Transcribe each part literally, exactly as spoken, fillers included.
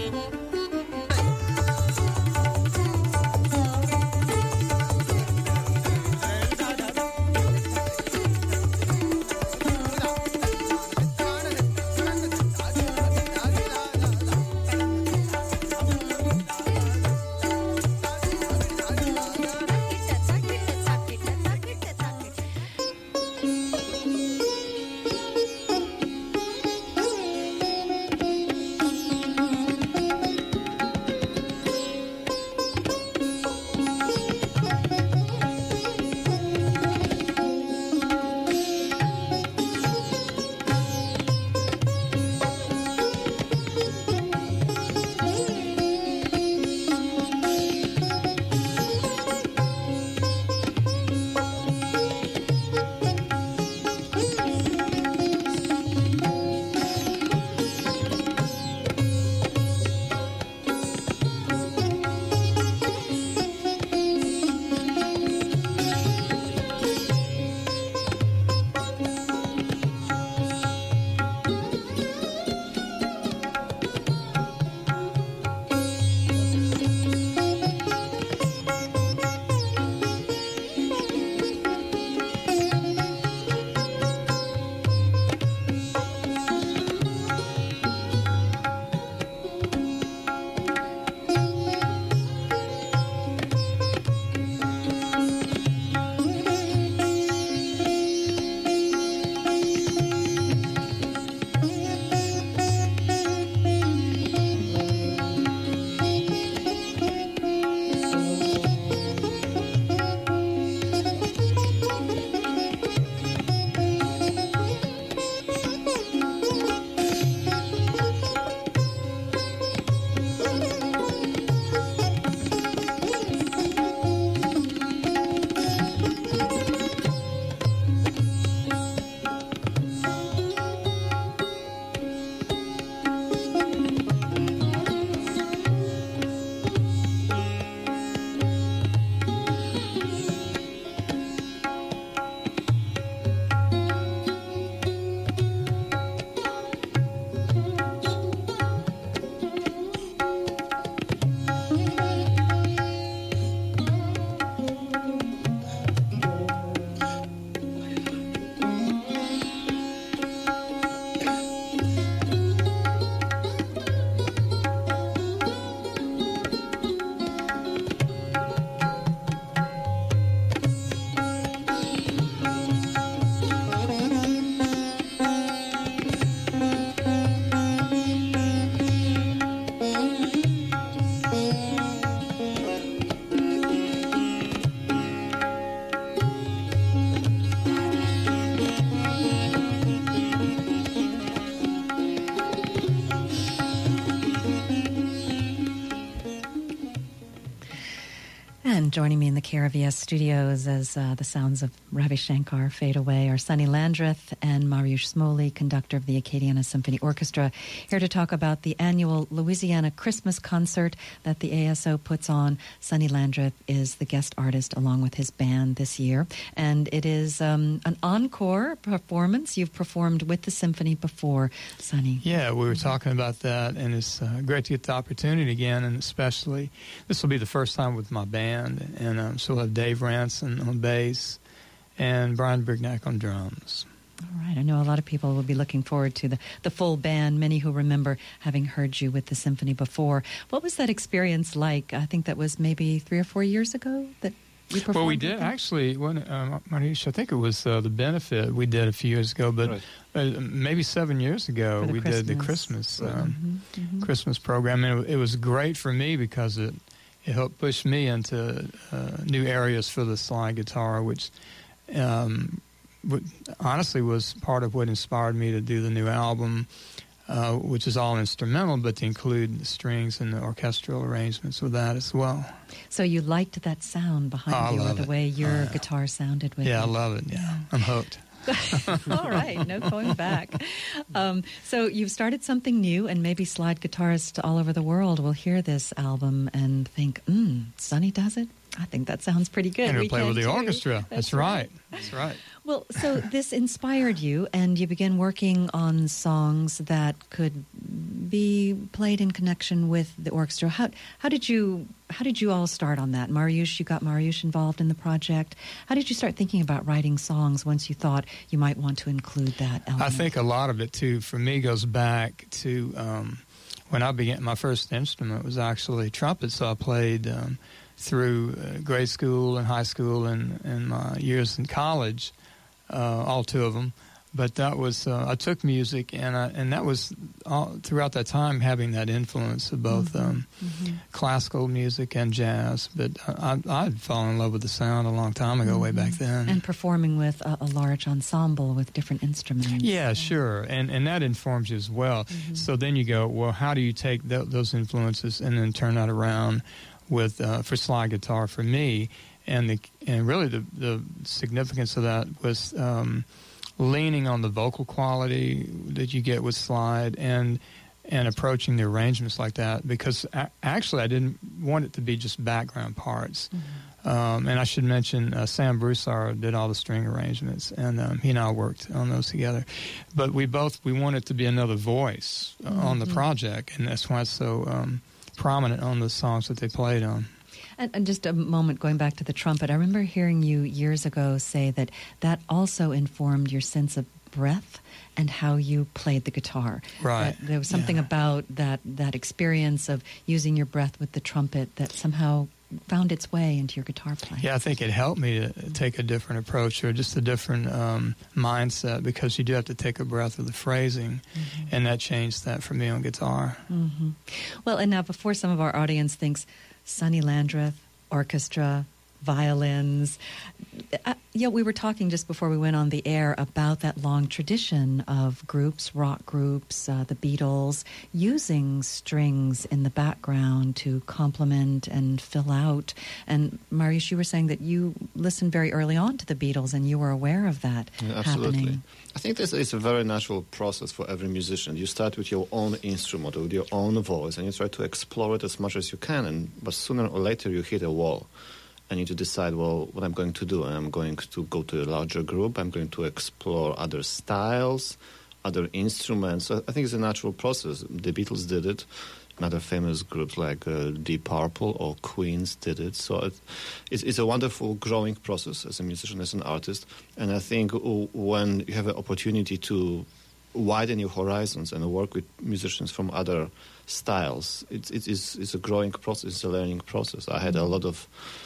And joining me in the K R V S studios as uh, the sounds of Ravi Shankar fade away are Sonny Landreth and Mariusz Smoley, conductor of the Acadiana Symphony Orchestra, here to talk about the annual Louisiana Christmas concert that the A S O puts on. Sonny Landreth is the guest artist along with his band this year, and it is um, an encore performance. You've performed with the symphony before, Sonny. Yeah, we were talking about that, and it's uh, great to get the opportunity again, and especially this will be the first time with my band. And um, so we'll have Dave Ranson on bass and Brian Brignac on drums. All right. I know a lot of people will be looking forward to the, the full band, many who remember having heard you with the symphony before. What was that experience like? I think that was maybe three or four years ago that you performed. Well, we did, actually, when, um, Mariusz, I think it was uh, the benefit we did a few years ago, but right. uh, maybe seven years ago we Christmas. did the Christmas, um, mm-hmm, mm-hmm. Christmas program. And it, it was great for me because it It helped push me into uh, new areas for the slide guitar, which um, w- honestly was part of what inspired me to do the new album, uh, which is all instrumental, but to include the strings and the orchestral arrangements with that as well. So you liked that sound behind oh, you, or the it. way your uh, guitar sounded with yeah, it? I love it, yeah. I'm hooked. All right, no going back. Um, so you've started something new, and maybe slide guitarists all over the world will hear this album and think, hmm, Sonny does it? I think that sounds pretty good. And to we play with the too. orchestra. That's, That's right. right. That's right. Well, so this inspired you, and you began working on songs that could be played in connection with the orchestra. How how did you how did you all start on that? Mariusz, you got Mariusz involved in the project. How did you start thinking about writing songs once you thought you might want to include that element? I think a lot of it too, for me, goes back to um, when I began. My first instrument was actually trumpet, so I played um, through uh, grade school and high school and, and my years in college. Uh, all two of them, but that was uh, I took music, and I, and that was all, throughout that time having that influence of both mm-hmm. Um, mm-hmm. classical music and jazz. But I, I'd fallen in love with the sound a long time ago, mm-hmm. way back then. And performing with a, a large ensemble with different instruments. Yeah, yeah, sure, and and that informs you as well. Mm-hmm. So then you go, well, how do you take th- those influences and then turn that around with uh, for slide guitar for me? And the and really the, the significance of that was um, leaning on the vocal quality that you get with slide and and approaching the arrangements like that, because a- actually I didn't want it to be just background parts. Mm-hmm. Um, and I should mention uh, Sam Broussard did all the string arrangements, and um, he and I worked on those together. But we both we wanted to be another voice uh, mm-hmm. on the project, and that's why it's so um, prominent on the songs that they played on. And, and just a moment going back to the trumpet, I remember hearing you years ago say that that also informed your sense of breath and how you played the guitar. Right. That there was something yeah. about that that experience of using your breath with the trumpet that somehow found its way into your guitar playing. Yeah, I think it helped me to take a different approach or just a different um, mindset, because you do have to take a breath with the phrasing, mm-hmm. and that changed that for me on guitar. Mm-hmm. Well, and now before some of our audience thinks, Sonny Landreth, orchestra, violins. Uh, yeah, we were talking just before we went on the air about that long tradition of groups, rock groups, uh, the Beatles, using strings in the background to complement and fill out. And Mariusz, you were saying that you listened very early on to the Beatles and you were aware of that yeah, absolutely. happening. I think this is a very natural process for every musician. You start with your own instrument, with your own voice, and you try to explore it as much as you can. And but sooner or later you hit a wall. I need to decide, well, what I'm going to do. I'm going to go to a larger group. I'm going to explore other styles, other instruments. So I think it's a natural process. The Beatles did it. Other famous groups like uh, Deep Purple or Queens did it. So it, it's, it's a wonderful growing process as a musician, as an artist. And I think when you have an opportunity to widen your horizons and work with musicians from other styles, it's, it is, it's a growing process, it's a learning process. I had a lot of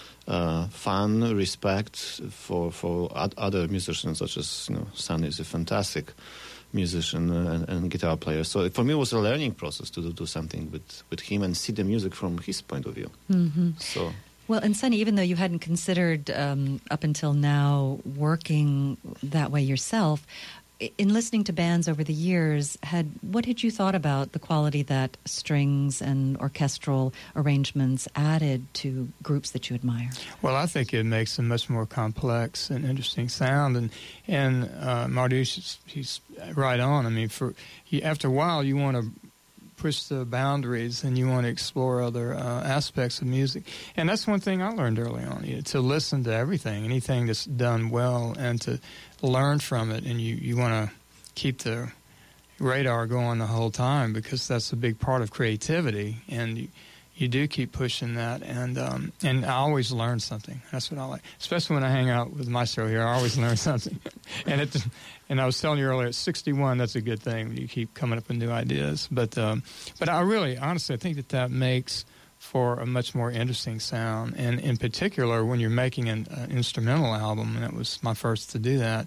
Uh, fun, respect for for ad- other musicians, such as, you know, Sonny is a fantastic musician and, and guitar player. So for me, it was a learning process to do, do something with, with him and see the music from his point of view. Mm-hmm. So. Well, and Sonny, even though you hadn't considered um, up until now working that way yourself, in listening to bands over the years, had what had you thought about the quality that strings and orchestral arrangements added to groups that you admire? Well, I think it makes a much more complex and interesting sound, and and uh, Mariusz, he's right on. I mean, for he, after a while, you want to push the boundaries and you want to explore other uh, aspects of music, and that's one thing I learned early on: you know, to listen to everything, anything that's done well, and to learn from it, and you, you want to keep the radar going the whole time, because that's a big part of creativity, and you, you do keep pushing that, and um, and I always learn something. That's what I like, especially when I hang out with Maestro here. I always learn something, and it and I was telling you earlier, at sixty-one, that's a good thing when you keep coming up with new ideas. But um, but I really, honestly, I think that that makes for a much more interesting sound, and in particular when you're making an uh, instrumental album, and it was my first to do that.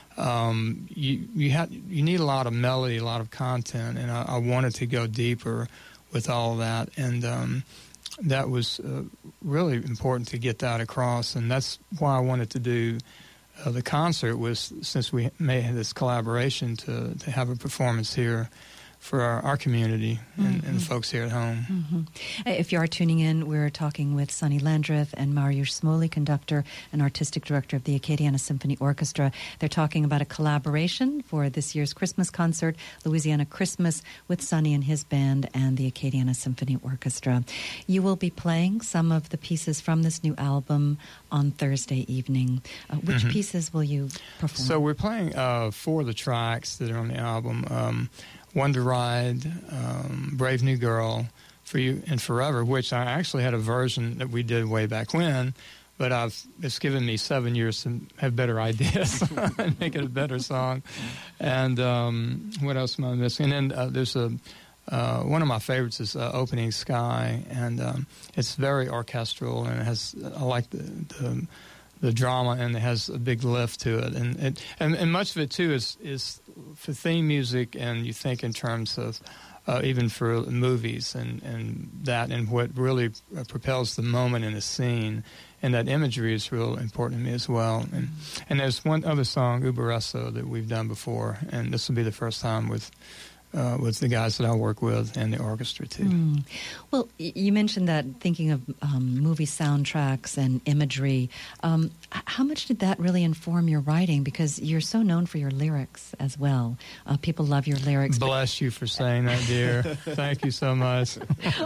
Um, you you have you need a lot of melody, a lot of content, and I, I wanted to go deeper with all that, and um, that was uh, really important to get that across, and that's why I wanted to do uh, the concert. Was since we may have this collaboration to to have a performance here for our, our community and, mm-hmm. and folks here at home. Mm-hmm. If you are tuning in, we're talking with Sonny Landreth and Mariusz Smoley, conductor and artistic director of the Acadiana Symphony Orchestra. They're talking about a collaboration for this year's Christmas concert, Louisiana Christmas, with Sonny and his band and the Acadiana Symphony Orchestra. You will be playing some of the pieces from this new album on Thursday evening. Uh, which mm-hmm. pieces will you perform? So we're playing uh, four of the tracks that are on the album. Um, One to Ride, um, Brave New Girl, For You and Forever, which I actually had a version that we did way back when, but I've it's given me seven years to have better ideas and make it a better song. And um, what else am I missing? And then uh, there's a uh, one of my favorites is uh, Opening Sky, and um, it's very orchestral, and it has I like the, the the drama, and it has a big lift to it, and it and, and much of it too is is for theme music, and you think in terms of uh, even for movies and and that, and what really propels the moment in a scene, and that imagery is real important to me as well. And and there's one other song, Uberesso, that we've done before, and this will be the first time with. Uh, with the guys that I work with and the orchestra, too. Mm. Well, y- you mentioned that thinking of um, movie soundtracks and imagery. Um, h- how much did that really inform your writing? Because you're so known for your lyrics as well. Uh, people love your lyrics. Bless you for saying that, dear. Thank you so much.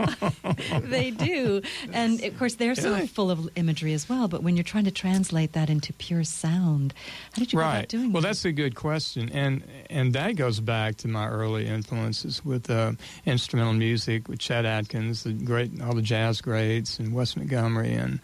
They do. And, of course, they're so Yeah. full of imagery as well. But when you're trying to translate that into pure sound, how did you right. go about doing well, that? that's a good question. And, and that goes back to my early influences with uh, instrumental music, with Chet Atkins, the great, all the jazz greats, and Wes Montgomery, and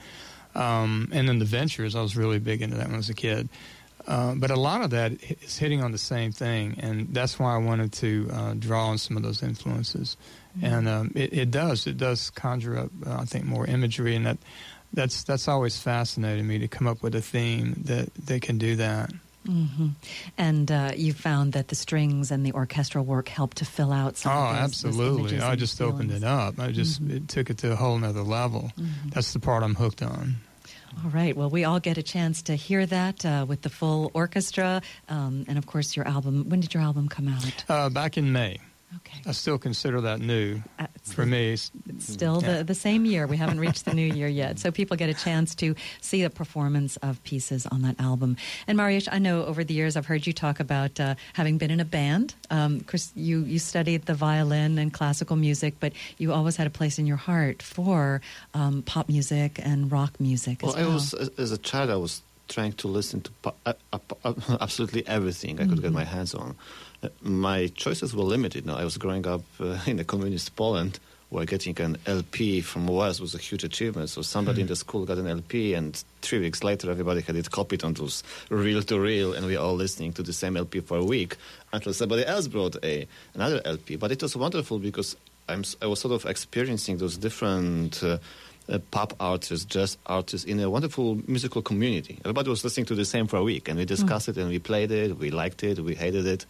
um, and then the Ventures. I was really big into that when I was a kid. Uh, but a lot of that is hitting on the same thing, and that's why I wanted to uh, draw on some of those influences. Mm-hmm. And um, it, it does, it does conjure up, uh, I think, more imagery, and that that's that's always fascinated me to come up with a theme that that can do that. Mm-hmm. And uh, you found that the strings and the orchestral work helped to fill out some oh, of those, absolutely. those I just opened it up. I just mm-hmm. it took it to a whole nother level. Mm-hmm. That's the part I'm hooked on. All right. Well, we all get a chance to hear that uh, with the full orchestra. Um, and, of course, your album. When did your album come out? Uh, back in May. Okay. I still consider that new Uh, for me. It's still yeah. the, the same year. We haven't reached the new year yet. So people get a chance to see the performance of pieces on that album. And Mariusz, I know over the years I've heard you talk about uh, having been in a band. Um, of course, you, you studied the violin and classical music, but you always had a place in your heart for um, pop music and rock music well, as well. I was, as a child, I was trying to listen to po- uh, uh, absolutely everything I could mm-hmm. get my hands on. Uh, my choices were limited. Now, I was growing up uh, in the communist Poland, where getting an L P from West was a huge achievement. So somebody mm-hmm. in the school got an L P, and three weeks later, everybody had it copied onto reel-to-reel, and we were all listening to the same L P for a week until somebody else brought a another L P. But it was wonderful because I'm, I was sort of experiencing those different uh, uh, pop artists, jazz artists in a wonderful musical community. Everybody was listening to the same for a week, and we discussed mm-hmm. it, and we played it, we liked it, we hated it.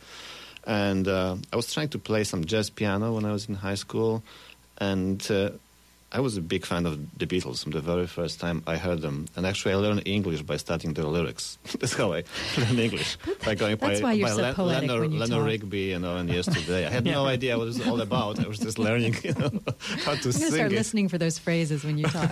And uh, I was trying to play some jazz piano when I was in high school, and uh, I was a big fan of the Beatles from the very first time I heard them. And actually, I learned English by studying their lyrics. That's how I learned English, by going That's by, why you're by so Len- poetic Leonard, when you Leonard talk. Rigby, you know, and Yesterday. I had Yeah. no idea what it was all about. I was just learning, you know, how to I'm going to sing start it. listening for those phrases when you talk.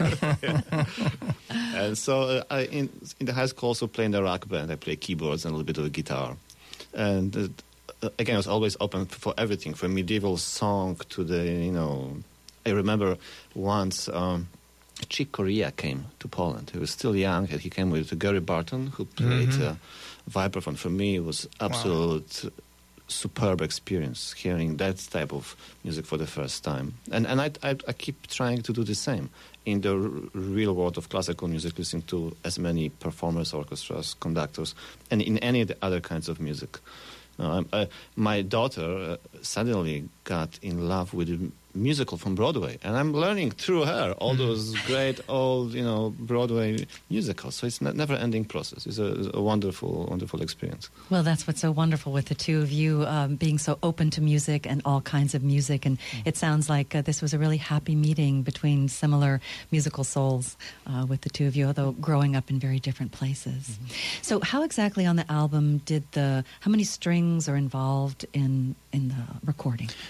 And so uh, I, in, in the high school, also playing the rock band. I play keyboards and a little bit of guitar. And uh, again, I was always open for everything, from medieval song to the, you know... I remember once um, Chick Corea came to Poland. He was still young, and he came with Gary Barton, who played Mm-hmm. uh, vibraphone. For me, it was absolute... Wow. Superb experience hearing that type of music for the first time, and and I, I I keep trying to do the same in the r- real world of classical music, listening to as many performers, orchestras, conductors, and in any of the other kinds of music. Uh, uh, my daughter uh, suddenly got in love with the musical from Broadway, and I'm learning through her all those great old, you know, Broadway musicals. So it's a never-ending process. It's a, a wonderful, wonderful experience. Well, that's what's so wonderful with the two of you um, being so open to music and all kinds of music. And mm. it sounds like uh, this was a really happy meeting between similar musical souls uh, with the two of you, although growing up in very different places. Mm-hmm. So how exactly on the album did the, how many strings are involved in, in the recording?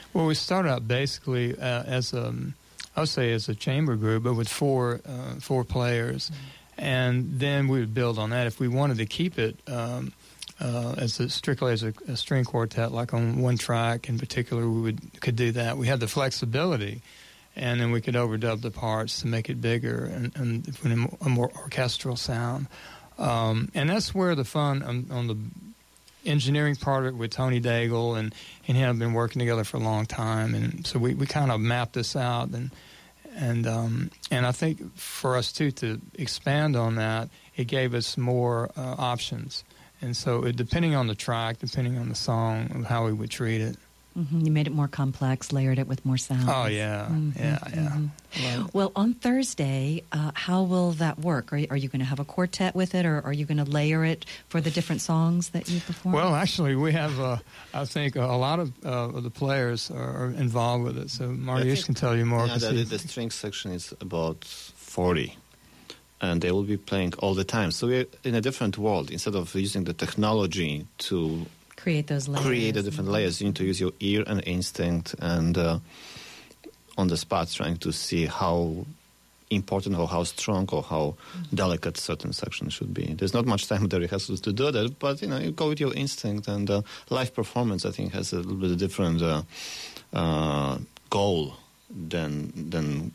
Well, we started out basically uh, as a, I would say as a chamber group, but with four uh, four players, mm-hmm. and then we would build on that. If we wanted to keep it um, uh, as a, strictly as a, a string quartet, like on one track in particular, we would could do that. We had the flexibility, and then we could overdub the parts to make it bigger and, and put in a more orchestral sound. Um, and that's where the fun on, on the engineering part of it with Tony Daigle and, and him have been working together for a long time, and so we, we kind of mapped this out, and and um, and I think for us too to expand on that, it gave us more uh, options, and so it, depending on the track, depending on the song, how we would treat it. Mm-hmm. You made it more complex, layered it with more sound. Oh, yeah, mm-hmm. yeah, yeah. Mm-hmm. Well, on Thursday, uh, how will that work? Are you, are you going to have a quartet with it, or are you going to layer it for the different songs that you perform? Well, actually, we have, uh, I think, a lot of, uh, of the players are involved with it, so Mariusz can tell you more. Yeah, the, the string section is about forty, and they will be playing all the time. So we're in a different world. Instead of using the technology to create those layers. Create the different layers. You need to use your ear and instinct and uh, on the spot trying to see how important or how strong or how mm-hmm. delicate certain sections should be. There's not much time with the rehearsals to do that, but you know, you go with your instinct, and uh, live performance, I think, has a little bit different uh, uh, goal than than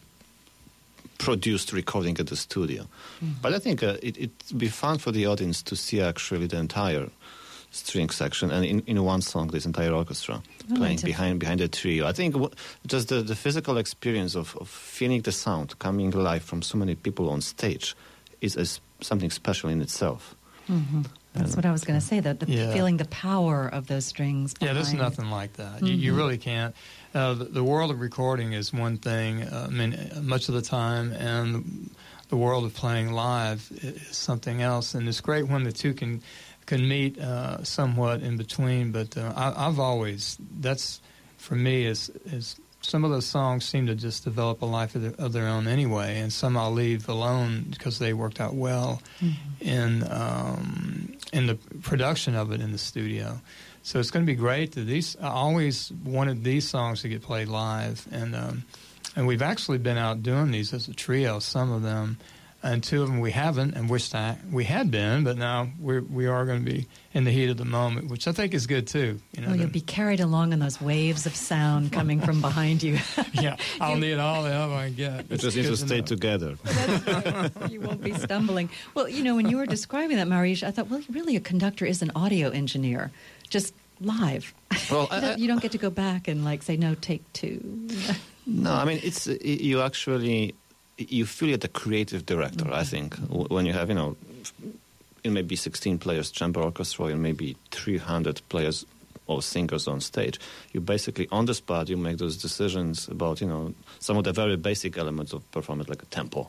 produced recording at the studio. Mm-hmm. But I think uh, it, it'd be fun for the audience to see actually the entire string section, and in, in one song this entire orchestra oh, playing behind behind the trio. I think w- just the, the physical experience of, of feeling the sound coming live from so many people on stage is, is something special in itself. Mm-hmm. That's and, what I was going to say, that the yeah. feeling the power of those strings behind. Yeah, there's nothing like that. Mm-hmm. You, you really can't. Uh, the, the world of recording is one thing, uh, I mean, much of the time, and the world of playing live is something else, and it's great when the two can can meet uh, somewhat in between, but uh, I, I've always, that's, for me, is is some of those songs seem to just develop a life of their, of their own anyway, and some I'll leave alone because they worked out well mm-hmm. in um, in the production of it in the studio. So it's going to be great. That these, I always wanted these songs to get played live, and um, and we've actually been out doing these as a trio, some of them, and two of them we haven't, and wished I, we had been, but now we're, we are going to be in the heat of the moment, which I think is good, too. You know, oh, you'll be carried along in those waves of sound coming from behind you. Yeah, I'll you, need all the help I can get. It just needs to stay together. That's right. You won't be stumbling. Well, you know, when you were describing that, Mariusz, I thought, well, really a conductor is an audio engineer, just live. Well, I, you don't get to go back and, like, say, no, take two. No, I mean, it's you actually... You feel you're the creative director, mm-hmm. I think, when you have, you know, it may be sixteen players chamber orchestra and maybe three hundred players or singers on stage. You basically, on the spot, you make those decisions about, you know, some of the very basic elements of performance, like a tempo.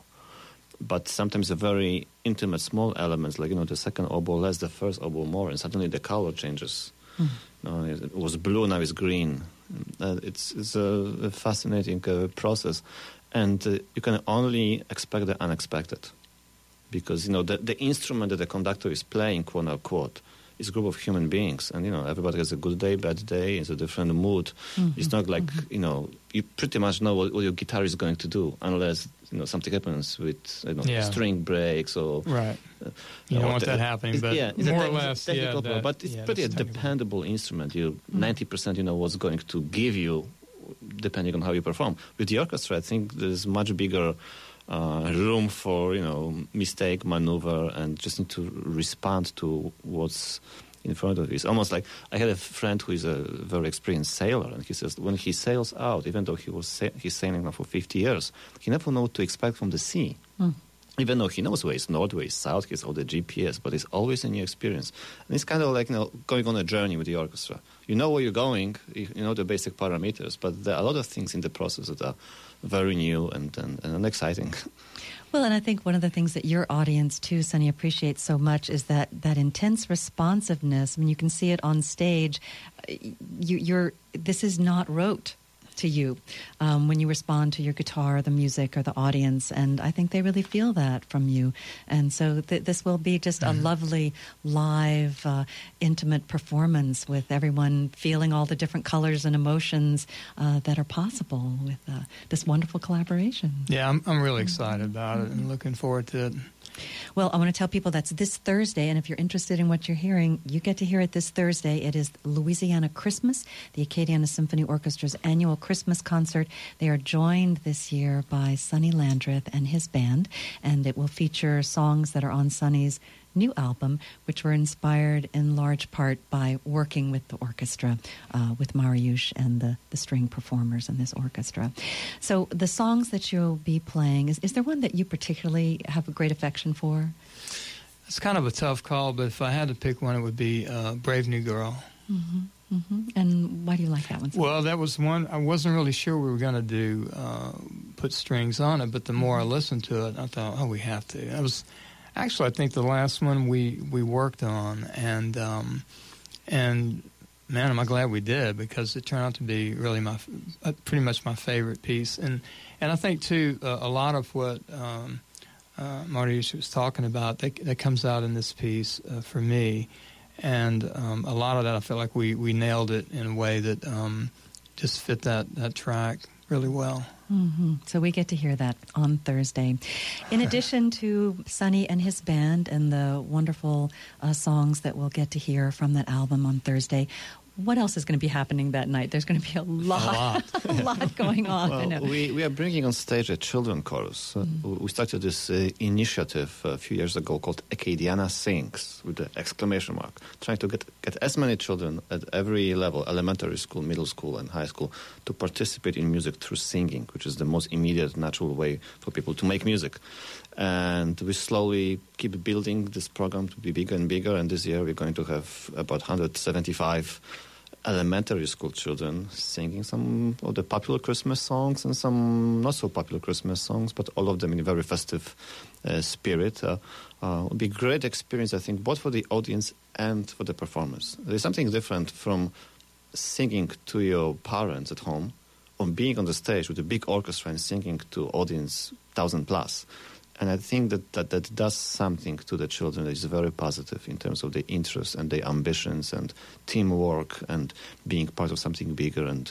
But sometimes the very intimate, small elements, like, you know, the second oboe less, the first oboe more, and suddenly the color changes. Mm. You know, it was blue, now it's green. Uh, it's, it's a, a fascinating uh, process. And uh, you can only expect the unexpected, because, you know, the, the instrument that the conductor is playing, quote unquote, is a group of human beings. And, you know, everybody has a good day, bad day, it's a different mood. Mm-hmm. It's not like, mm-hmm. you know, you pretty much know what, what your guitar is going to do, unless, you know, something happens with, you know, yeah. string breaks or... Right. Uh, you don't want the, that happening, but yeah, more a, or less, yeah. That, but it's yeah, pretty a dependable instrument. You mm-hmm. ninety percent, you know, what's going to give you, depending on how you perform. With the orchestra, I think there's much bigger uh, room for, you know, mistake, maneuver, and just need to respond to what's in front of you. It's almost like, I had a friend who is a very experienced sailor, and he says when he sails out, even though he was sa- he's sailing now for fifty years, he never knows what to expect from the sea. Mm. Even though he knows where it's north, where it's south, he has all the G P S, but it's always a new experience. And it's kind of like, you know, going on a journey with the orchestra. You know where you're going, you know the basic parameters, but there are a lot of things in the process that are very new and, and, and exciting. Well, and I think one of the things that your audience, too, Sonny, appreciates so much is that, that intense responsiveness. I mean, you can see it on stage. You, you're, this is not rote. to you um, when you respond to your guitar, the music, or the audience. And I think they really feel that from you. And so th- this will be just mm-hmm. a lovely, live, uh, intimate performance with everyone feeling all the different colors and emotions uh, that are possible with uh, this wonderful collaboration. Yeah, I'm, I'm really excited about it and looking forward to it. Well, I want to tell people that's this Thursday, and if you're interested in what you're hearing, you get to hear it this Thursday. It is Louisiana Christmas, the Acadiana Symphony Orchestra's annual Christmas concert. They are joined this year by Sonny Landreth and his band, and it will feature songs that are on Sonny's new album, which were inspired in large part by working with the orchestra, uh, with Mariusz and the, the string performers in this orchestra. So the songs that you'll be playing, is, is there one that you particularly have a great affection for? It's kind of a tough call, but if I had to pick one, it would be uh, Brave New Girl. Mm-hmm. Mm-hmm. And why do you like that one so Well, much? that was one, I wasn't really sure we were going to do, uh, put strings on it, but the more I listened to it, I thought, oh, we have to. That was... Actually, I think the last one we, we worked on, and um, and man, am I glad we did, because it turned out to be really my uh, pretty much my favorite piece, and and I think too uh, a lot of what um, uh, Mariusz was talking about that, that comes out in this piece uh, for me, and um, a lot of that I feel like we, we nailed it in a way that um, just fit that, that track really well. Mm-hmm. So we get to hear that on Thursday. In addition to Sonny and his band and the wonderful uh, songs that we'll get to hear from that album on Thursday, what else is going to be happening that night? There's going to be a lot, a lot, a lot going on. Well, I know. we, we are bringing on stage a children chorus. Uh, mm. We started this uh, initiative a few years ago called Acadiana Sings, with the exclamation mark, trying to get, get as many children at every level, elementary school, middle school, and high school, to participate in music through singing, which is the most immediate, natural way for people to make music. And we slowly keep building this program to be bigger and bigger, and this year we're going to have about one hundred seventy-five elementary school children singing some of the popular Christmas songs and some not so popular Christmas songs, but all of them in a very festive uh, spirit. Uh, uh, it will be a great experience, I think, both for the audience and for the performers. There's something different from singing to your parents at home or being on the stage with a big orchestra and singing to audience thousand plus. And I think that, that that does something to the children that is very positive in terms of their interests and their ambitions and teamwork and being part of something bigger and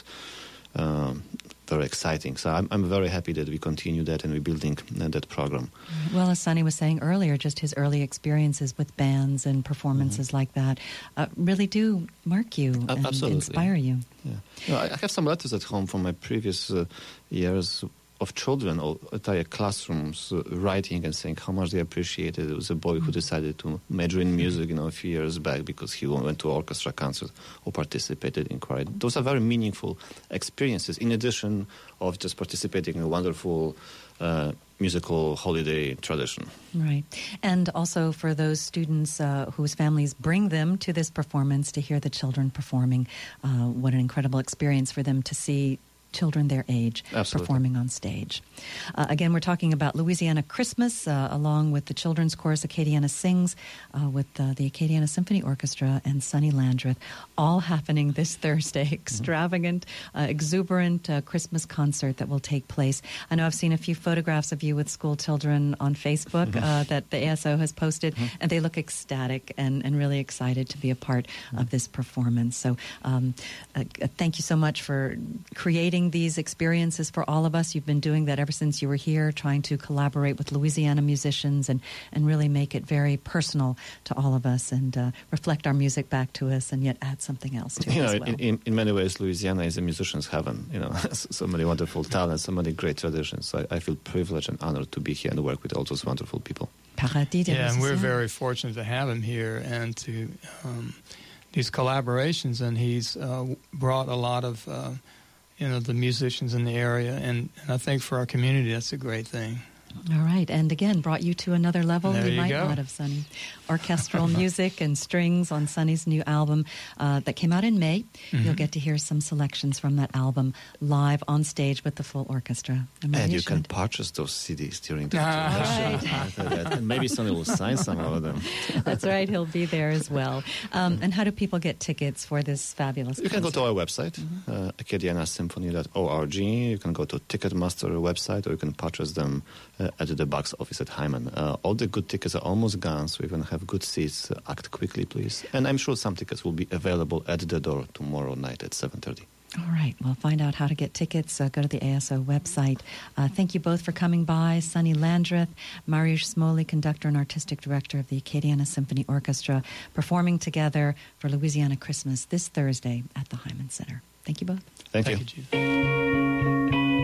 um, very exciting. So I'm, I'm very happy that we continue that and we're building uh, that program. Well, as Sonny was saying earlier, just his early experiences with bands and performances mm-hmm. like that uh, really do mark you uh, and absolutely. inspire you. Yeah. You know, I have some letters at home from my previous uh, years of children or entire classrooms uh, writing and saying how much they appreciated. There was a boy who decided to major in music, you know, a few years back because he went to orchestra concert or participated in choir. Those are very meaningful experiences, in addition of just participating in a wonderful uh, musical holiday tradition. Right. And also for those students uh, whose families bring them to this performance to hear the children performing, uh, what an incredible experience for them to see children their age Absolutely. Performing on stage. Uh, again, we're talking about Louisiana Christmas uh, along with the children's chorus Acadiana Sings uh, with uh, the Acadiana Symphony Orchestra and Sonny Landreth, all happening this Thursday. Extravagant, uh, exuberant uh, Christmas concert that will take place. I know I've seen a few photographs of you with school children on Facebook uh, that the A S O has posted, and they look ecstatic and, and really excited to be a part of this performance. So um, uh, thank you so much for creating these experiences for all of us. You've been doing that ever since you were here, trying to collaborate with Louisiana musicians and, and really make it very personal to all of us and uh, reflect our music back to us and yet add something else to you it know, as well. In, in, in many ways, Louisiana is a musician's heaven. You know, so many wonderful talents, so many great traditions. So I, I feel privileged and honored to be here and work with all those wonderful people. Paradis des Yeah, and we're musiciens. very fortunate to have him here and to um, these collaborations. And he's uh, brought a lot of uh, you know, the musicians in the area, and, and I think for our community, that's a great thing. All right. And again, brought you to another level There you, you might go. not have, Sonny. Orchestral music and strings on Sonny's new album uh, that came out in May. Mm-hmm. You'll get to hear some selections from that album live on stage with the full orchestra. And And you should. can purchase those C Ds during the Ah. tour. And maybe Sonny will sign some of them. That's right. He'll be there as well. Um, and how do people get tickets for this fabulous You can go concert? to our website, mm-hmm. uh, acadiana symphony dot org. You can go to Ticketmaster website, or you can purchase them uh, at the box office at Hyman. Uh, all the good tickets are almost gone, so you can have good seats. Uh, act quickly, please. And I'm sure some tickets will be available at the door tomorrow night at seven thirty. All right. Well, find out how to get tickets. Uh, go to the A S O website. Uh, thank you both for coming by. Sonny Landreth, Mariusz Smoley, conductor and artistic director of the Acadiana Symphony Orchestra, performing together for Louisiana Christmas this Thursday at the Hyman Center. Thank you both. Thank, Thank you. you, Jude.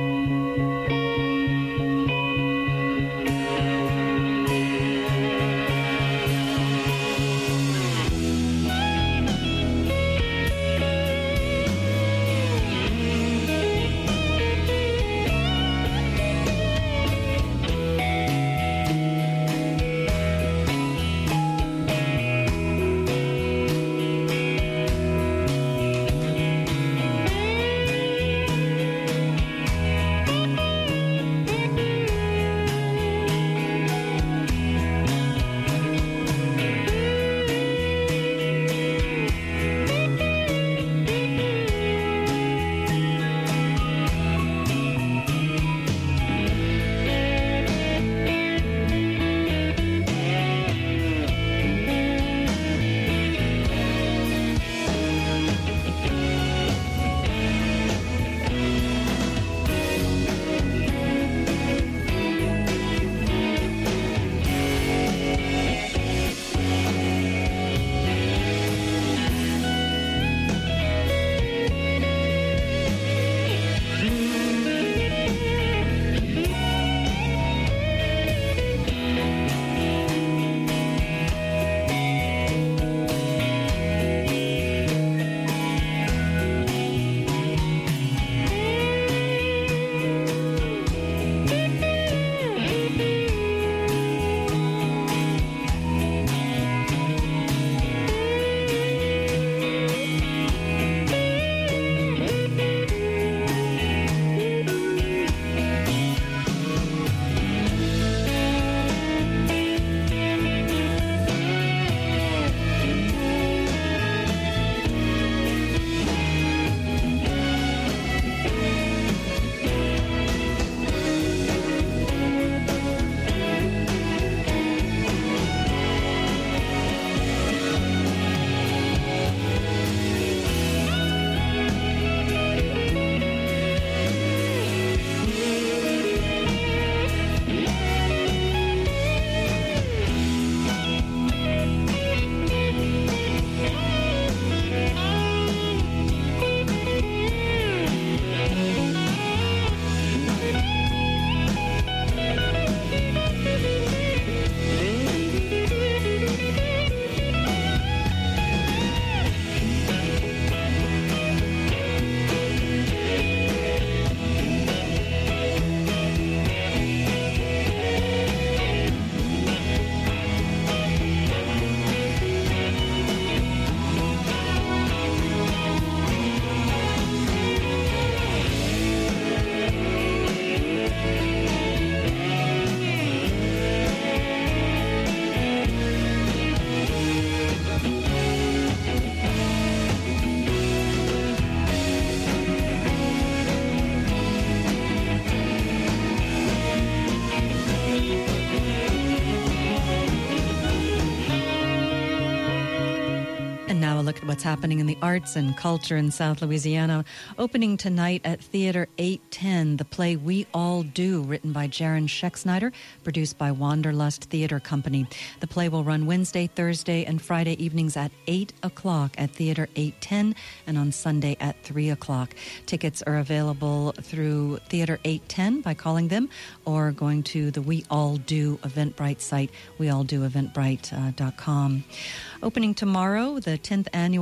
look at what's happening in the arts and culture in South Louisiana. Opening tonight at Theater eight ten, the play We All Do, written by Jaron Schexnayder, produced by Wanderlust Theater Company. The play will run Wednesday, Thursday, and Friday evenings at eight o'clock at Theater eight ten and on Sunday at three o'clock. Tickets are available through Theater eight ten by calling them or going to the We All Do Eventbrite site, we all do eventbrite dot com. Opening tomorrow, the tenth Annual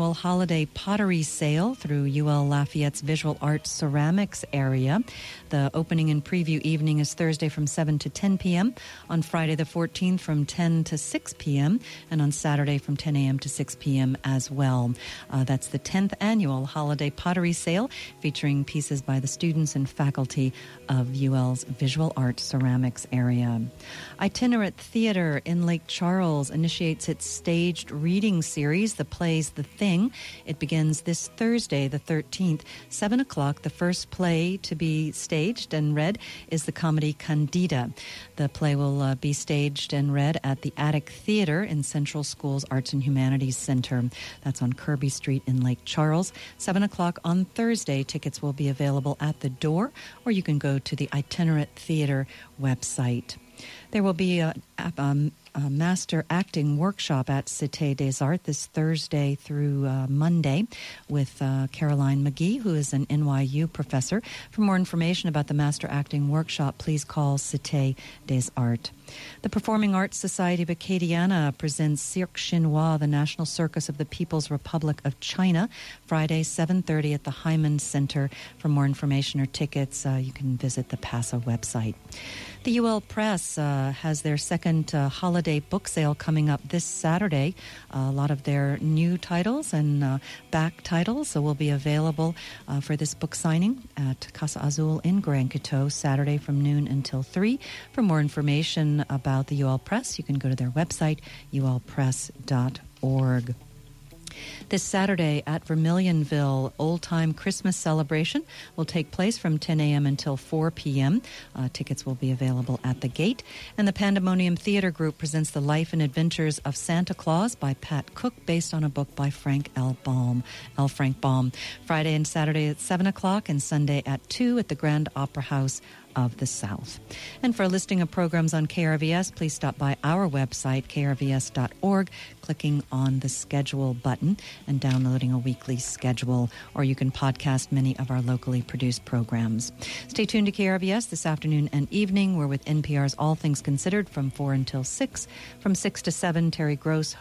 annual holiday pottery sale through U L Lafayette's Visual Arts Ceramics area. The opening and preview evening is Thursday from seven to ten p.m., on Friday the fourteenth from ten to six p.m., and on Saturday from ten a.m. to six p.m. as well. Uh, that's the tenth annual holiday pottery sale, featuring pieces by the students and faculty of U L's Visual Arts Ceramics area. Itinerant Theater in Lake Charles initiates its staged reading series, The Play's the Thing. It begins this Thursday, the thirteenth, seven o'clock. The first play to be staged and read is the comedy Candida. The play will uh, be staged and read at the Attic Theater in Central School's Arts and Humanities Center. That's on Kirby Street in Lake Charles. seven o'clock on Thursday. Tickets will be available at the door, or you can go to the Itinerant Theater website. There will be a, a, a master acting workshop at Cité des Arts this Thursday through uh, Monday with uh, Caroline McGee, who is an N Y U professor. For more information about the master acting workshop, please call Cité des Arts. The Performing Arts Society of Acadiana presents Cirque Chinois, the National Circus of the People's Republic of China, Friday, seven thirty at the Hyman Center. For more information or tickets, uh, you can visit the P A S A website. The U L Press uh, has their second uh, holiday book sale coming up this Saturday. Uh, a lot of their new titles and uh, back titles will be available uh, for this book signing at Casa Azul in Grand Coteau, Saturday from noon until three. For more information about the U L Press, you can go to their website, u l press dot org. This Saturday at Vermilionville, Old Time Christmas Celebration will take place from ten a.m. until four p.m. Uh, tickets will be available at the gate. And the Pandemonium Theater Group presents The Life and Adventures of Santa Claus by Pat Cook, based on a book by Frank L. Baum. L. Frank Baum. Friday and Saturday at seven o'clock and Sunday at two at the Grand Opera House of the South. And for a listing of programs on K R V S, please stop by our website, k r v s dot org, clicking on the schedule button and downloading a weekly schedule, or you can podcast many of our locally produced programs. Stay tuned to K R V S this afternoon and evening. We're with N P R's All Things Considered from four until six. From six to seven, Terry Gross